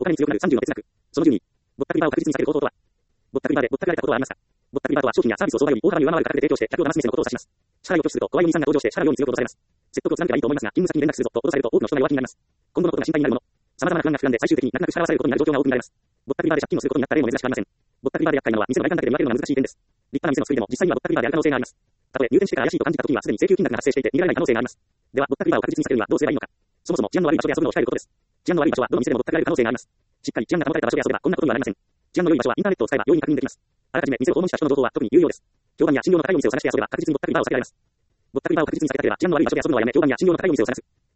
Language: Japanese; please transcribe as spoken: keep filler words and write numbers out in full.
他に強くなるさんじゅうの哲学。そのじゅうに、ぼったくりバーを確実に避ける方法とは。ぼったくりバーでぼったくられたことはありますか。ぼったくりバーとは商品やサービスを相場より大幅に上回る価格で提供して客を騙す店のことを指します。支払いを拒否すると怖いお兄さんが登場して支払うように強く脅されます。説得を貫けばいいと思いますが、勤務先に連絡するぞと脅されると多くの人が弱気になります。今後のことが心配になるもの。様々な不安が膨らんで最終的に泣く泣く支払わされることになる状況が多く見られます。ぼったくりバーで借金をすることになった例も珍しくありません。ぼったくりバーで厄介なのは店の外観だけで見分けるのが難しい点です。立派な店の作りでも実際にはぼったくりバーである可能性があります。たとえ入店してから怪しいと感じた時にはすでに請求金額が発生していて逃げられない可能性があります。ではぼったくりバーを確実に避けるにはどうすればいいのか。そもそも治安の悪い場所で遊ぶのを控えることです。治安の悪い場所はどの店でもぼったくられる可能性があります。しっかり治安が保たれた場所で遊べばこんなことにはなりません。治安の良い場所はインターネットを使えば容易に確認できます。あらかじめ店を訪問した人の情報は特に有用です。評判や信用の高いお店を探して遊べば確実にぼったくりバーを避けられます。ぼったくりバーを確実に避けたければ治安の悪い場所で遊ぶのはやめ、評判や信用の高いお店を探す。